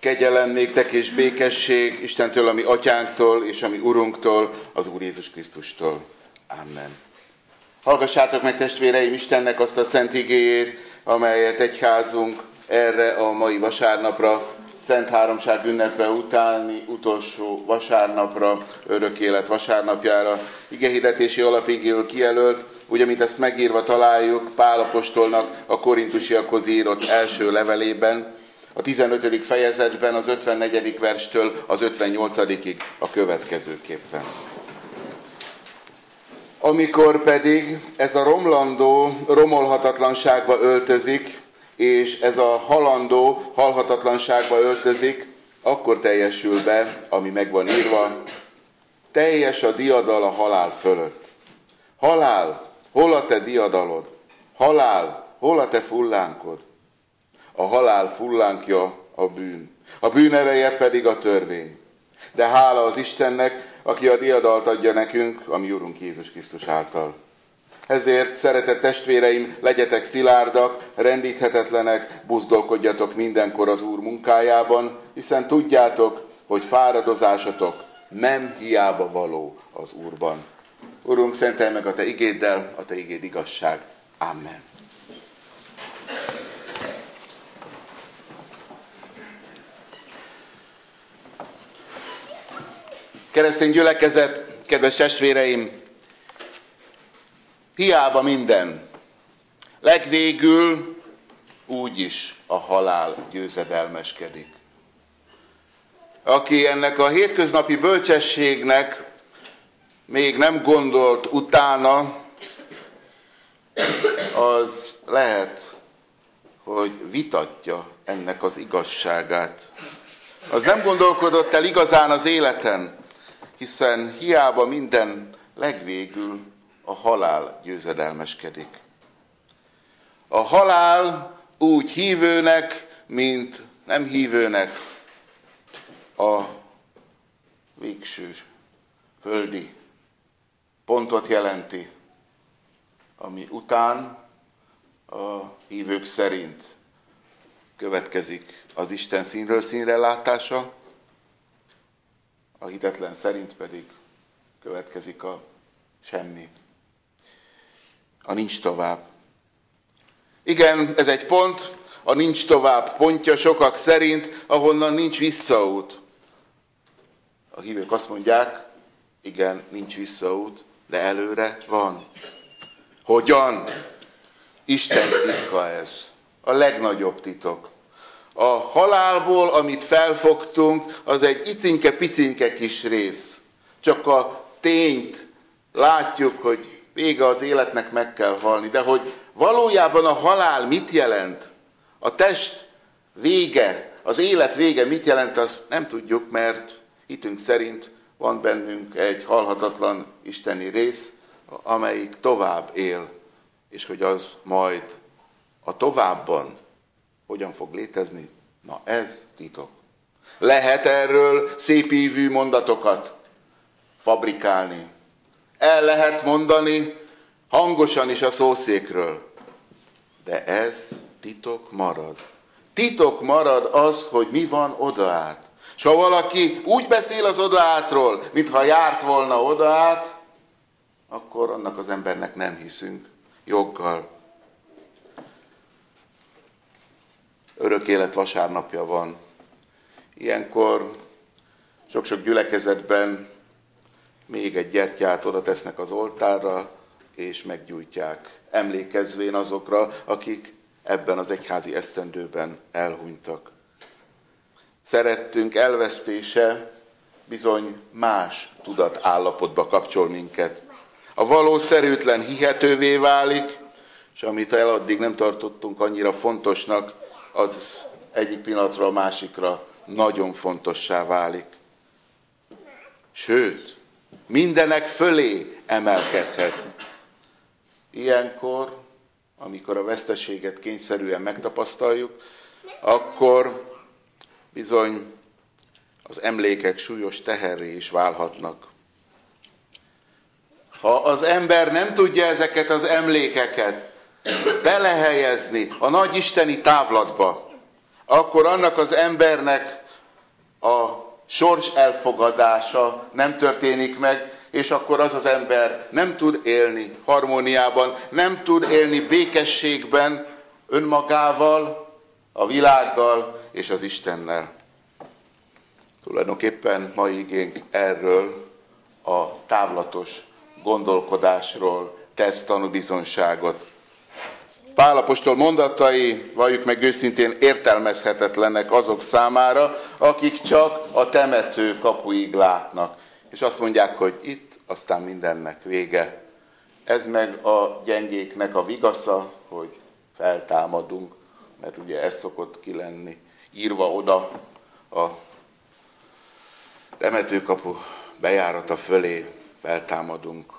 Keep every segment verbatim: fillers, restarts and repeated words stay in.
Kegyelem néktek és békesség Istentől, a mi atyánktól és a mi Urunktól, az Úr Jézus Krisztustól. Amen. Hallgassátok meg, testvéreim, Istennek azt a szent igéjét, amelyet egyházunk erre a mai vasárnapra, Szent Háromság ünnepe utáni utolsó vasárnapra, örök élet vasárnapjára, igehirdetési alapigéül kijelölt, úgy, amit ezt megírva találjuk Pál apostolnak a korintusiakhoz írott első levelében, a tizenötödik fejezetben az ötvennegyedik verstől az ötvennyolcadikig a következőképpen. Amikor pedig ez a romlandó romolhatatlanságba öltözik, és ez a halandó halhatatlanságba öltözik, akkor teljesül be, ami meg van írva, teljes a diadal a halál fölött. Halál, hol a te diadalod? Halál, hol a te fullánkod? A halál fullánkja a bűn, a bűn ereje pedig a törvény. De hála az Istennek, aki a diadalt adja nekünk, a mi Urunk Jézus Krisztus által. Ezért, szeretett testvéreim, legyetek szilárdak, rendíthetetlenek, buzgolkodjatok mindenkor az Úr munkájában, hiszen tudjátok, hogy fáradozásatok nem hiába való az Úrban. Urunk, szentelj meg a te igéddel, a te igéd igazság. Amen. Keresztény gyülekezet, kedves testvéreim, hiába minden, legvégül úgyis a halál győzedelmeskedik. Aki ennek a hétköznapi bölcsességnek még nem gondolt utána, az lehet, hogy vitatja ennek az igazságát. Az nem gondolkodott el igazán az életen, hiszen hiába minden, legvégül a halál győzedelmeskedik. A halál úgy hívőnek, mint nem hívőnek a végső földi pontot jelenti, ami után a hívők szerint következik az Isten színről színre látása, a hitetlen szerint pedig következik a semmi. A nincs tovább. Igen, ez egy pont, a nincs tovább pontja sokak szerint, ahonnan nincs visszaút. A hívők azt mondják, igen, nincs visszaút, de előre van. Hogyan? Isten titka ez. A legnagyobb titok. A halálból, amit felfogtunk, az egy icinke-picinke kis rész. Csak a tényt látjuk, hogy vége az életnek, meg kell halni. De hogy valójában a halál mit jelent? A test vége, az élet vége mit jelent, azt nem tudjuk, mert hitünk szerint van bennünk egy halhatatlan isteni rész, amelyik tovább él, és hogy az majd a továbban hogyan fog létezni? Na ez titok. Lehet erről szépívű mondatokat fabrikálni. El lehet mondani hangosan is a szószékről. De ez titok marad. Titok marad az, hogy mi van odaát. És ha valaki úgy beszél az odaátról, mintha járt volna odaát, akkor annak az embernek nem hiszünk. Joggal. Örök élet vasárnapja van. Ilyenkor sok-sok gyülekezetben még egy gyertyát oda tesznek az oltárra, és meggyújtják, emlékezvén azokra, akik ebben az egyházi esztendőben elhunytak. Szerettünk elvesztése bizony más tudatállapotba kapcsol minket. A valószerűtlen hihetővé válik, és amit eladdig nem tartottunk annyira fontosnak, az egyik pillanatra a másikra nagyon fontossá válik. Sőt, mindenek fölé emelkedhet. Ilyenkor, amikor a veszteséget kényszerűen megtapasztaljuk, akkor bizony az emlékek súlyos teherré is válhatnak. Ha az ember nem tudja ezeket az emlékeket belehelyezni a nagy isteni távlatba, akkor annak az embernek a sors elfogadása nem történik meg, és akkor az az ember nem tud élni harmóniában, nem tud élni békességben önmagával, a világgal és az Istennel. Tulajdonképpen mai igénk erről a távlatos gondolkodásról tesz tanúbizonyságot. Pál apostol mondatai, valljuk meg őszintén, értelmezhetetlenek azok számára, akik csak a temető kapuig látnak. És azt mondják, hogy itt aztán mindennek vége. Ez meg a gyengéknek a vigasza, hogy feltámadunk, mert ugye ez szokott ki lenni írva oda a temetőkapu bejárata fölé, feltámadunk.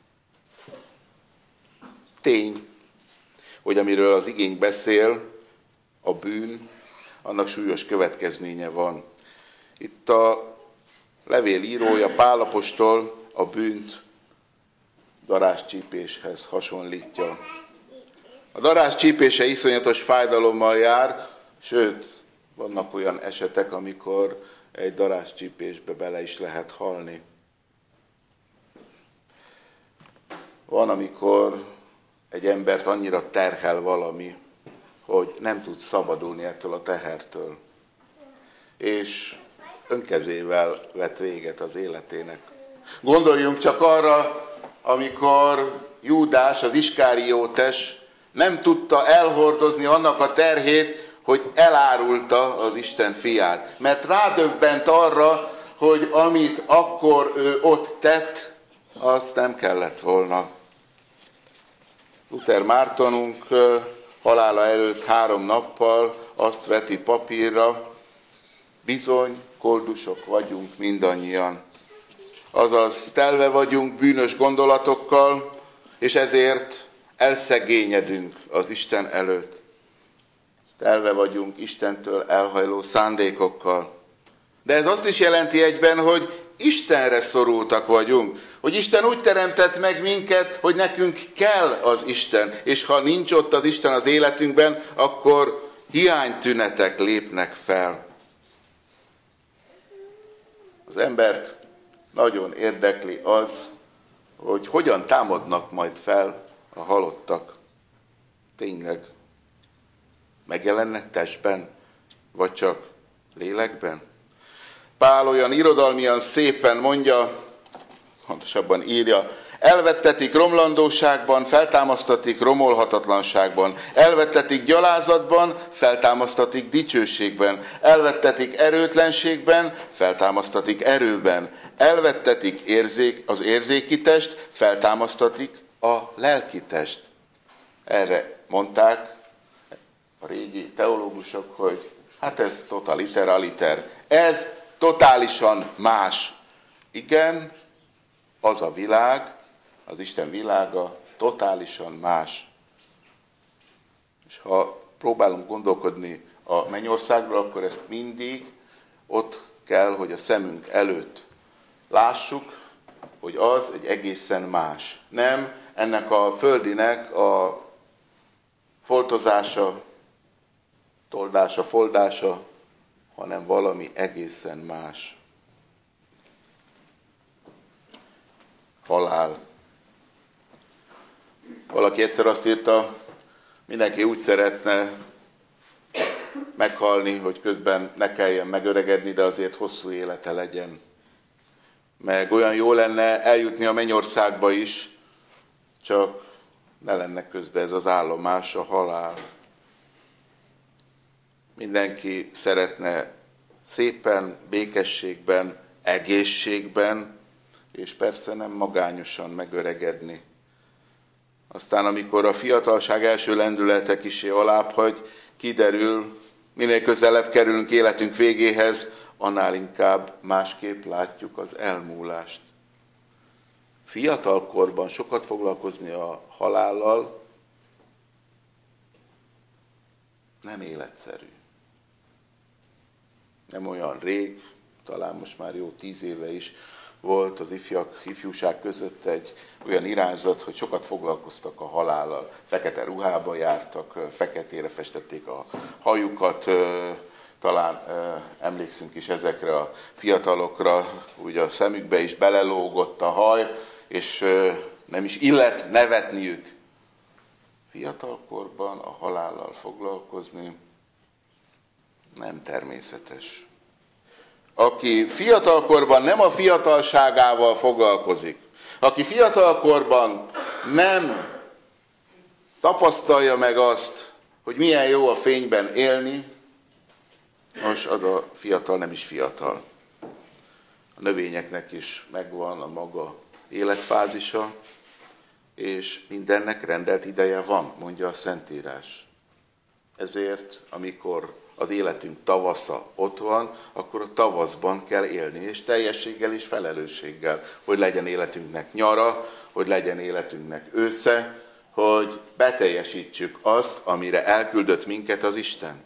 Tény, hogy amiről az igénk beszél, a bűn, annak súlyos következménye van. Itt a levél írója, Pál apostol a bűnt darázscsípéshez hasonlítja. A darázscsípése iszonyatos fájdalommal jár, sőt, vannak olyan esetek, amikor egy darázscsípésbe bele is lehet halni. Van, amikor egy embert annyira terhel valami, hogy nem tud szabadulni ettől a tehertől. És önkezével vet véget az életének. Gondoljunk csak arra, amikor Júdás, az Iskáriótes nem tudta elhordozni annak a terhét, hogy elárulta az Isten fiát. Mert rádöbbent arra, hogy amit akkor ő ott tett, azt nem kellett volna. Luther Mártonunk halála előtt három nappal azt veti papírra, bizony, koldusok vagyunk mindannyian. Azaz, telve vagyunk bűnös gondolatokkal, és ezért elszegényedünk az Isten előtt. Telve vagyunk Istentől elhajló szándékokkal. De ez azt is jelenti egyben, hogy Istenre szorultak vagyunk, hogy Isten úgy teremtett meg minket, hogy nekünk kell az Isten, és ha nincs ott az Isten az életünkben, akkor hiánytünetek lépnek fel. Az embert nagyon érdekli az, hogy hogyan támadnak majd fel a halottak. Tényleg megjelennek testben, vagy csak lélekben? Pál olyan irodalmian szépen mondja, pontosabban írja, elvettetik romlandóságban, feltámasztatik romolhatatlanságban, elvettetik gyalázatban, feltámasztatik dicsőségben, elvettetik erőtlenségben, feltámasztatik erőben, elvettetik érzék, az érzéki test, feltámasztatik a lelki test. Erre mondták a régi teológusok, hogy hát ez totaliter aliter, ez totálisan más. Igen, az a világ, az Isten világa totálisan más. És ha próbálunk gondolkodni a mennyországról, akkor ezt mindig ott kell, hogy a szemünk előtt lássuk, hogy az egy egészen más. Nem ennek a földinek a foltozása, toldása, foldása, hanem valami egészen más. Halál. Valaki egyszer azt írta, mindenki úgy szeretne meghalni, hogy közben ne kelljen megöregedni, de azért hosszú élete legyen. Meg olyan jó lenne eljutni a mennyországba is, csak ne lenne közben ez az állomás, a halál. Mindenki szeretne szépen, békességben, egészségben, és persze nem magányosan megöregedni. Aztán, amikor a fiatalság első lendülete kissé alábbhagy, kiderül, minél közelebb kerülünk életünk végéhez, annál inkább másképp látjuk az elmúlást. Fiatalkorban sokat foglalkozni a halállal nem életszerű. Nem olyan rég, talán most már jó tíz éve is volt az ifjak, ifjúság között egy olyan irányzat, hogy sokat foglalkoztak a halállal. Fekete ruhába jártak, feketére festették a hajukat, talán e, emlékszünk is ezekre a fiatalokra, úgy a szemükbe is belelógott a haj, és e, nem is illet nevetniük. Fiatalkorban a halállal foglalkozni nem természetes. Aki fiatalkorban nem a fiatalságával foglalkozik, aki fiatalkorban nem tapasztalja meg azt, hogy milyen jó a fényben élni, most az a fiatal nem is fiatal. A növényeknek is megvan a maga életfázisa, és mindennek rendelt ideje van, mondja a Szentírás. Ezért, amikor az életünk tavasza ott van, akkor a tavaszban kell élni, és teljességgel és felelősséggel, hogy legyen életünknek nyara, hogy legyen életünknek ősze, hogy beteljesítsük azt, amire elküldött minket az Isten.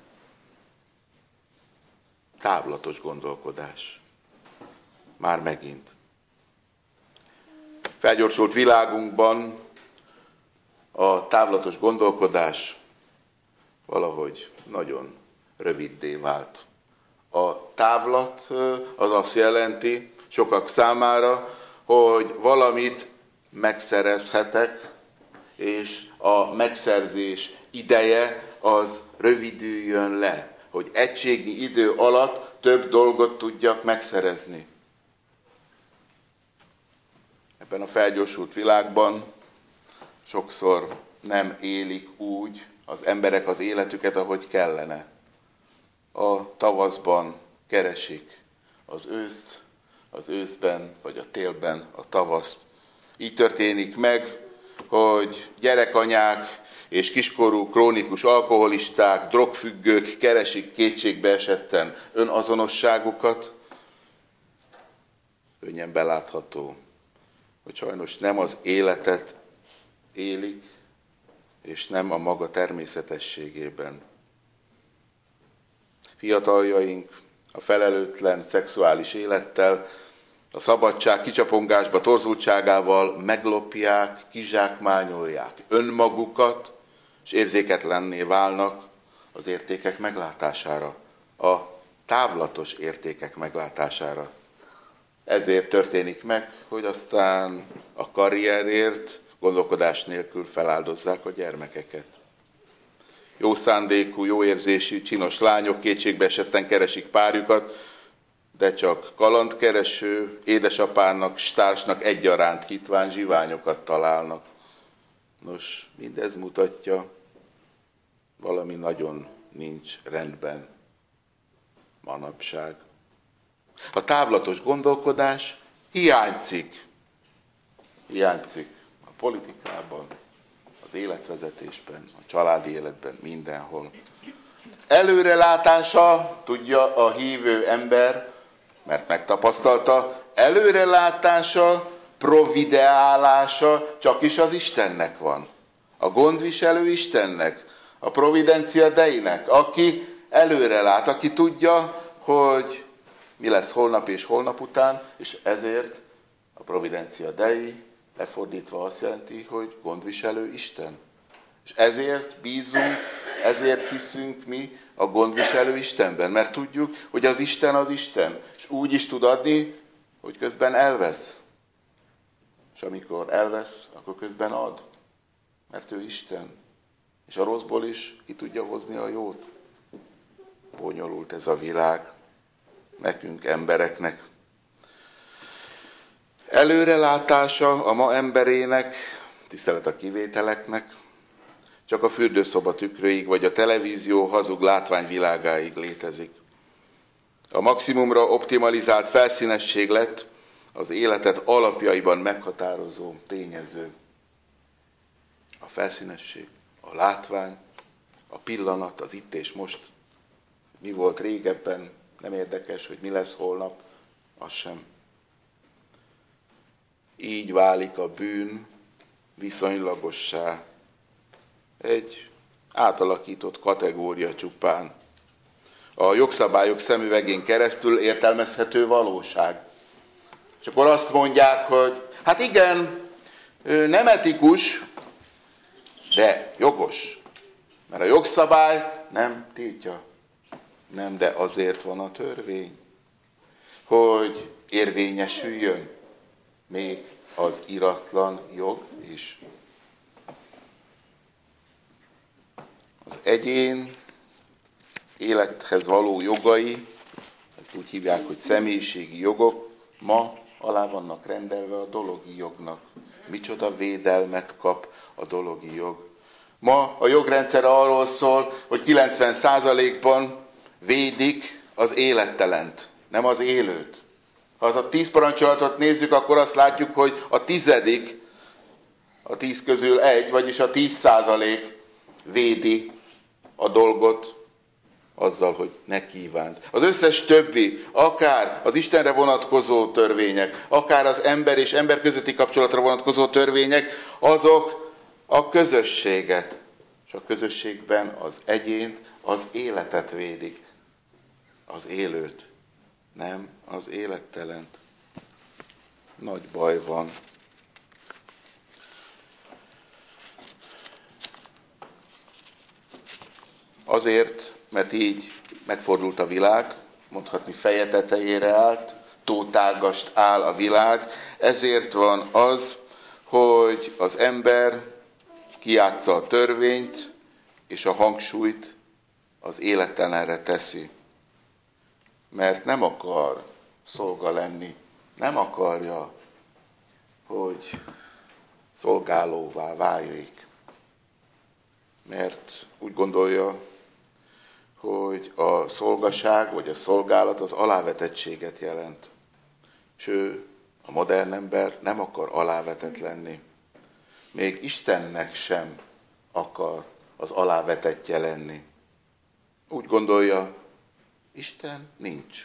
Távlatos gondolkodás. Már megint. Felgyorsult világunkban a távlatos gondolkodás valahogy nagyon röviddé vált. A távlat az azt jelenti sokak számára, hogy valamit megszerezhetek, és a megszerzés ideje az rövidüljön le, hogy egységnyi idő alatt több dolgot tudjak megszerezni. Ebben a felgyorsult világban sokszor nem élik úgy az emberek az életüket, ahogy kellene. A tavaszban keresik az őszt, az őszben vagy a télben a tavaszt. Így történik meg, hogy gyerekanyák és kiskorú krónikus alkoholisták, drogfüggők keresik kétségbe esetten önazonosságukat. Könnyen belátható, hogy sajnos nem az életet élik, és nem a maga természetességében. Fiataljaink a felelőtlen szexuális élettel, a szabadság kicsapongásba torzultságával meglopják, kizsákmányolják önmagukat, és érzéketlenné válnak az értékek meglátására, a távlatos értékek meglátására. Ezért történik meg, hogy aztán a karrierért gondolkodás nélkül feláldozzák a gyermekeket. Jó szándékú, jó érzésű, csinos lányok kétségbe esetten keresik párjukat, de csak kalandkereső, édesapának, stársnak egyaránt hitvány zsiványokat találnak. Nos, mindez mutatja, valami nagyon nincs rendben manapság. A távlatos gondolkodás hiányzik. Hiányzik a politikában, az életvezetésben, a családi életben, mindenhol. Előrelátása, tudja a hívő ember, mert megtapasztalta, előrelátása, provideálása csak is az Istennek van. A gondviselő Istennek, a providencia deinek, aki előrelát, aki tudja, hogy mi lesz holnap és holnap után, és ezért a providencia dei lefordítva azt jelenti, hogy gondviselő Isten. És ezért bízunk, ezért hiszünk mi a gondviselő Istenben, mert tudjuk, hogy az Isten az Isten, és úgy is tud adni, hogy közben elvesz. És amikor elvesz, akkor közben ad, mert ő Isten. És a rosszból is ki tudja hozni a jót. Bonyolult ez a világ, nekünk embereknek. Előrelátása a ma emberének, tisztelet a kivételeknek, csak a fürdőszoba tükröig, vagy a televízió hazug látványvilágáig létezik. A maximumra optimalizált felszínesség lett az életet alapjaiban meghatározó tényező. A felszínesség, a látvány, a pillanat, az itt és most. Mi volt régebben, nem érdekes, hogy mi lesz holnap, az sem. Így válik a bűn viszonylagossá. Egy átalakított kategória csupán. A jogszabályok szemüvegén keresztül értelmezhető valóság. És akkor azt mondják, hogy hát igen, nem etikus, de jogos. Mert a jogszabály nem tiltja. Nem, de azért van a törvény, hogy érvényesüljön még az iratlan jog is. Az egyén élethez való jogai, ezt úgy hívják, hogy személyiségi jogok, ma alá vannak rendelve a dologi jognak. Micsoda védelmet kap a dologi jog. Ma a jogrendszer arról szól, hogy kilencven százalékban védik az élettelent, nem az élőt. Ha a tíz parancsolatot nézzük, akkor azt látjuk, hogy a tizedik, a tíz közül egy, vagyis a tíz százalék védi a dolgot azzal, hogy ne kívánt. Az összes többi, akár az Istenre vonatkozó törvények, akár az ember és ember közötti kapcsolatra vonatkozó törvények, azok a közösséget, és a közösségben az egyént, az életet védik. Az élőt, nem az élettelent. Nagy baj van. Azért, mert így megfordult a világ, mondhatni feje tetejére állt, tótágast áll a világ, ezért van az, hogy az ember kijátsza a törvényt, és a hangsúlyt az élettelenre teszi. Mert nem akar szolga lenni, nem akarja, hogy szolgálóvá váljék. Mert úgy gondolja, hogy a szolgaság vagy a szolgálat az alávetettséget jelent. És ő, a modern ember nem akar alávetett lenni. Még Istennek sem akar az alávetettje lenni. Úgy gondolja, Isten nincs.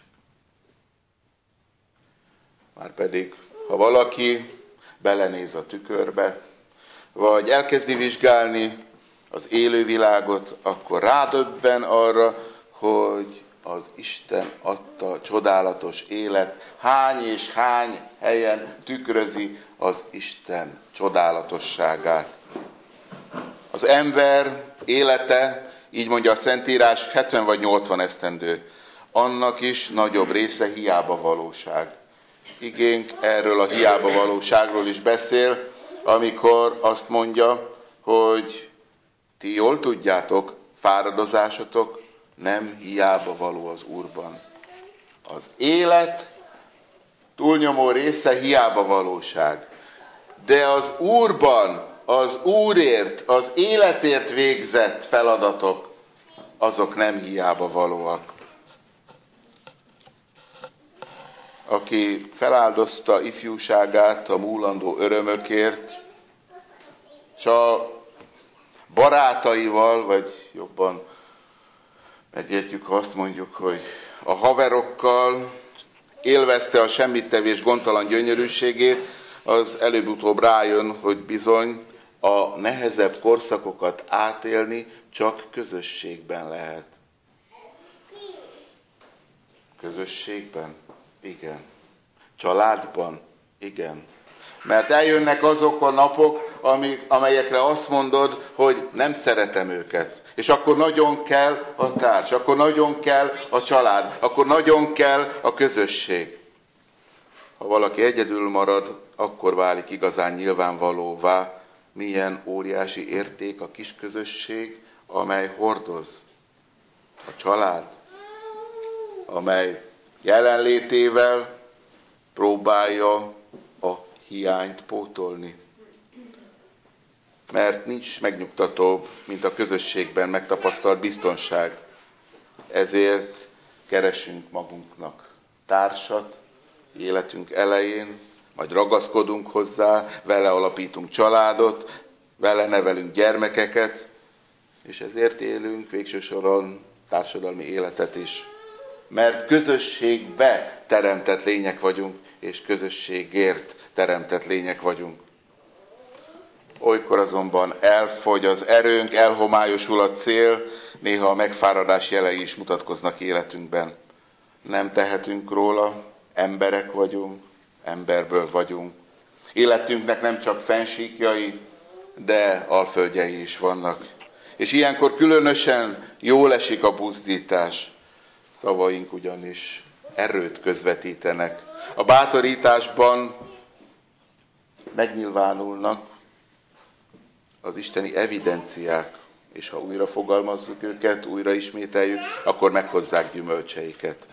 Márpedig, ha valaki belenéz a tükörbe, vagy elkezdi vizsgálni az élővilágot, akkor rádöbben arra, hogy az Isten adta csodálatos élet hány és hány helyen tükrözi az Isten csodálatosságát. Az ember élete, így mondja a Szentírás, hetven vagy nyolcvan esztendő. Annak is nagyobb része hiába valóság. Igénk erről a hiába valóságról is beszél, amikor azt mondja, hogy ti jól tudjátok, fáradozásotok nem hiába való az Úrban. Az élet túlnyomó része hiába valóság. De az Úrban, az Úrért, az életért végzett feladatok, azok nem hiába valóak. Aki feláldozta ifjúságát a múlandó örömökért, és a barátaival, vagy jobban megértjük, ha azt mondjuk, hogy a haverokkal élvezte a semmittevés gondtalan gyönyörűségét, az előbb-utóbb rájön, hogy bizony a nehezebb korszakokat átélni csak közösségben lehet. Közösségben? Igen. Családban? Igen. Mert eljönnek azok a napok, amik, amelyekre azt mondod, hogy nem szeretem őket. És akkor nagyon kell a társ, akkor nagyon kell a család, akkor nagyon kell a közösség. Ha valaki egyedül marad, akkor válik igazán nyilvánvalóvá, milyen óriási érték a kis közösség, amely hordoz. A család, amely jelenlétével próbálja a hiányt pótolni. Mert nincs megnyugtatóbb, mint a közösségben megtapasztalt biztonság. Ezért keresünk magunknak társat életünk elején, majd ragaszkodunk hozzá, vele alapítunk családot, vele nevelünk gyermekeket, és ezért élünk végső soron társadalmi életet is. Mert közösségbe teremtett lények vagyunk, és közösségért teremtett lények vagyunk. Olykor azonban elfogy az erőnk, elhomályosul a cél, néha a megfáradás jelei is mutatkoznak életünkben. Nem tehetünk róla, emberek vagyunk, emberből vagyunk. Életünknek nem csak fennsíkjai, de alföldjei is vannak. És ilyenkor különösen jól esik a buzdítás. Szavaink ugyanis erőt közvetítenek. A bátorításban megnyilvánulnak az isteni evidenciák, és ha újra fogalmazzuk őket, újra ismételjük, akkor meghozzák gyümölcseiket.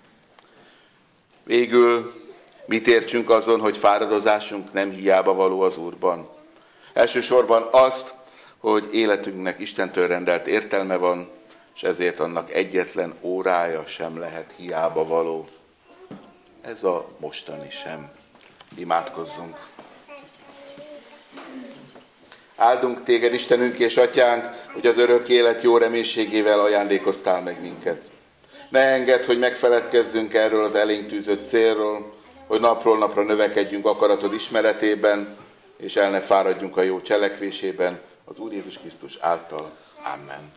Végül mit értsünk azon, hogy fáradozásunk nem hiába való az Úrban? Elsősorban azt, hogy életünknek Istentől rendelt értelme van, és ezért annak egyetlen órája sem lehet hiába való. Ez a mostani sem. Imádkozzunk. Áldunk téged, Istenünk és Atyánk, hogy az örök élet jó reménységével ajándékoztál meg minket. Ne engedd, hogy megfeledkezzünk erről az elénk tűzött célról, hogy napról napra növekedjünk akaratod ismeretében, és el ne fáradjunk a jó cselekvésében az Úr Jézus Krisztus által. Amen.